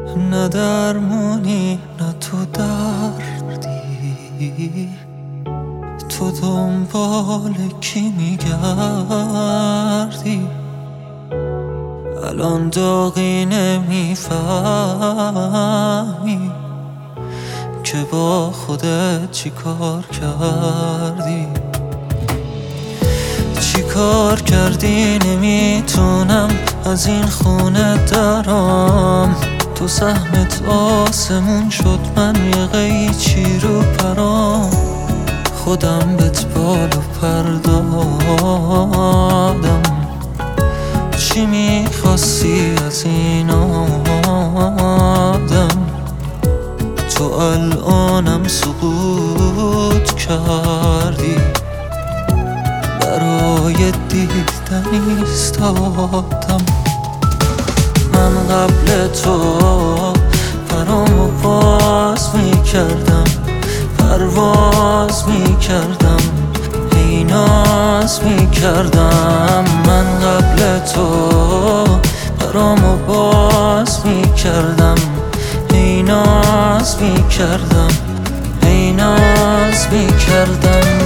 نه درمونی نه تو دردی، تو دنبال کی میگردی؟ الان داغی نمیفهمی که با خودت چی کار کردی. چی کار کردی نمیتونم از این خونه درام، تو سهمت آسمون شد من یه قیچی رو پرام، خودم بهت بال و پر دادم. چی میخواستی از این آدم؟ تو الانم سقوط کردی، برای دیدن ایستادم. من قبل تو پرامو باز میکردم، پرواز میکردم، هی ناز میکردم. من قبل تو پرامو باز میکردم، هی ناز میکردم، هی ناز میکردم.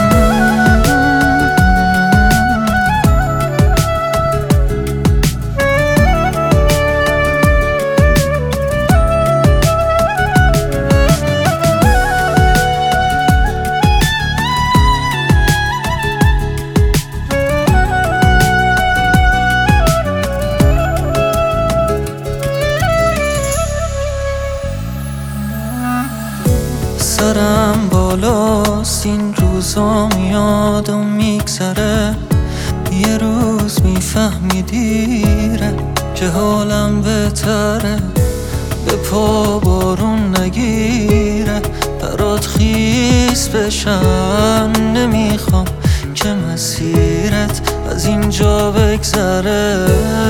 سرم بالاست این روزا میاد و میگذره، یه روز میفهمی دیره که حالم بهتره. به پا بارون نگیره، برات خیس بشم، نمیخوام که مسیرت از اینجا بگذره.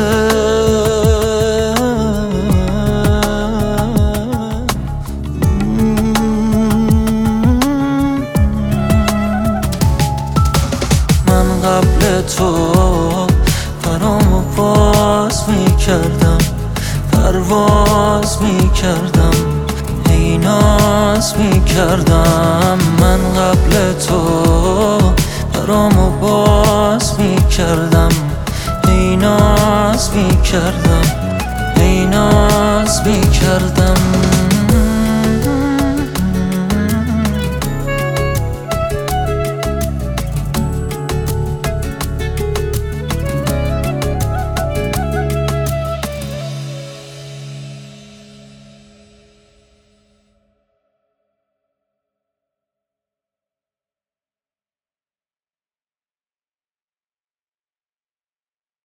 قبل تو پرامو باز میکردم، پرواز میکردم، هی ناز میکردم. من قبل تو پرامو باز میکردم، هی ناز میکردم، هی ناز میکردم.